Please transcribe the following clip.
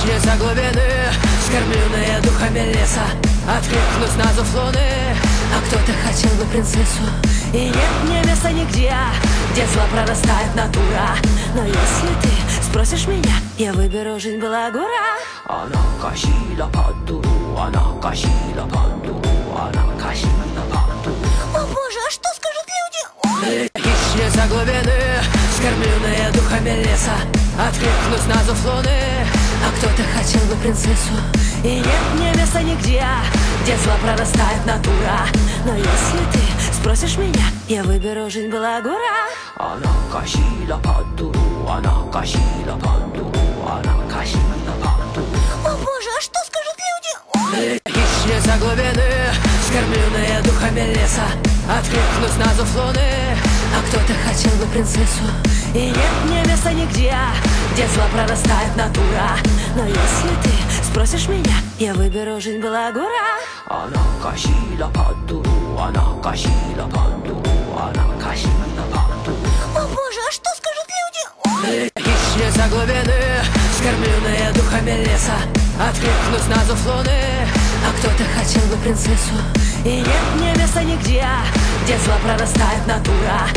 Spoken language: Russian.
Хищница глубины, скормленная духами леса, откликнусь на зов луны. А кто-то хотел бы принцессу, и нет мне места нигде, где зла прорастает натура. Но если ты спросишь меня, я выберу жизнь балагура. Она косила под дуру, она косила под дуру, она косила под дуру. О боже, а что скажут люди? Хищница глубины, скормленная духами леса, откликнусь на зов луны. А кто-то хотел бы принцессу, и нет мне места нигде, где зла прорастает натура. Но если ты спросишь меня, я выберу жизнь балагура. Она косила под дуру, она косила под дуру, она косила под дуру. О боже, а что скажут люди? Хищница глубины, скормленная духами леса, откликнусь на зов луны. А кто-то хотел бы принцессу, и нет мне места нигде, где зла прорастает натура. Но если ты спросишь меня, я выберу жизнь балагура. Она косила под дуру, она косила под дуру, она косила под дуру. О боже, а что скажут люди? Хищница глубины, скормленная духами леса, откликнусь на зов луны. А кто-то хотел бы принцессу, и нет мне места нигде, где зла прорастает натура.